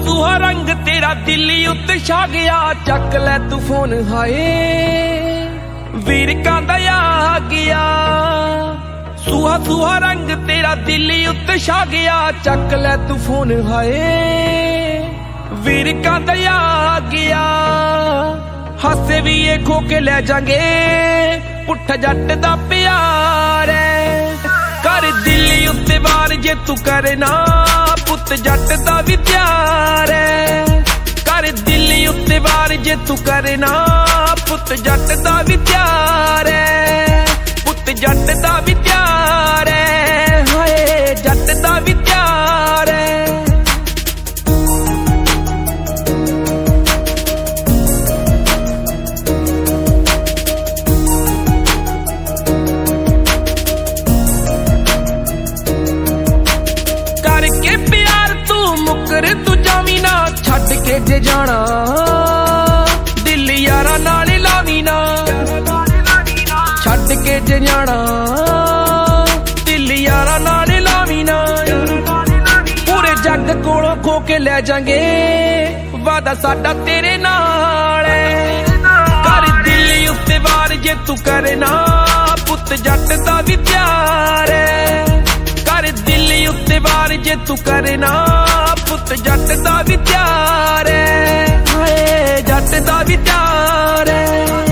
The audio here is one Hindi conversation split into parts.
सूहा रंग तेरा दिल्ली उत्ते छा गया, चक लै तू फोन हाए वीर कांदा आ गया। सूहा रंग तेरा दिल्ली उत्ते छा गया, चक लै तू फोन हाए वीर कांदा आ गया। हासे भी ये खो के ले जांगे, पुट्ठा जट दा प्यार है। कर दिल्ली उत्ते वार जे तू करे ना, पुत जट दा भी प्यार है। कर दिल्ली उत्ते वार जे तू करे ना, पुत जट दा भी प्यार है। पुत जट दा भी प्यार है, हाय जट दा भी प्यार है। करके प्यार तू मुकर तू जावी ना, छड्ड के जे जाना दिल यारा नाल लावी ना। छड्ड के जे जाना दिल यारा नाल लावी ना। पूरे जग कोलों खो के ले जांगे, वादा साडा तेरे नाल है। कर दिल्ली उत्ते वार जे तू करे ना, पुत जट दा भी प्यार है। कर दिल्ली उत्ते वार जे तू करे ना, पुत जट दा भी प्यार है, हाय जट दा भी प्यार है।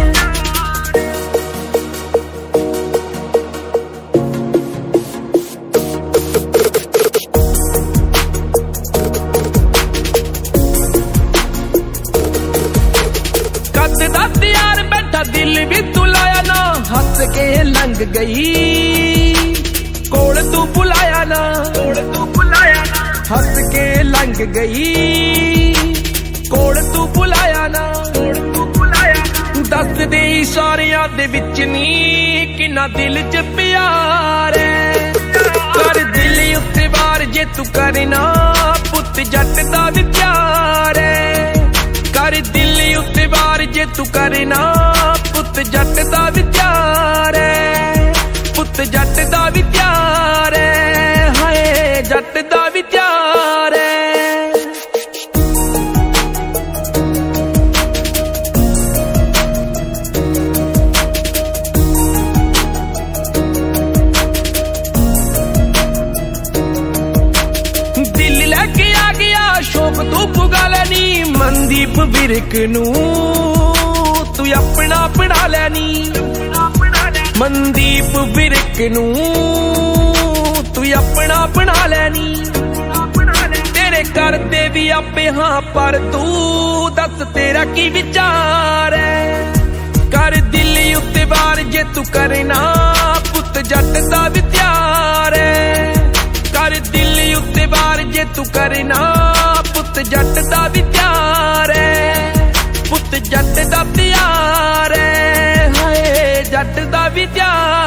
कद दा त्यार बैठा दिल भी तू लाया ना, हंस के लंघ गई कोल तू बुलाया ना। हंस के लंघ गई कोल तू बुलाया ना। दस दे इशारियां दे विच नी किन्ना दिल च प्यार है। कर दिल्ली उत्ते वार जे तू करे ना, पुत जट दा भी प्यार है। कर दिल्ली उत्ते वार जे तू करे ना, पुत जट दा भी प्यार है। पुत जट दा भी प्यार है, हाय जट दा भी प्यार है। दिल लेके आ गया शौक तू पुगा लैनी, मनदीप विरक नू तू अपना बना लैनी। मनदीप विरक नू तू अपना बना लैनी। तेरे करते भी आपे हाँ, पर तू दस तेरा की विचार है। कर दिल्ली उत्ते वार जे तू करे ना, पुत जट दा भी प्यार है। कर दिल्ली उत्ते वार जे तू करे ना, पुत जट दा भी प्यार है। पुत जट दा प्यार है, हाय जट दा भी प्यार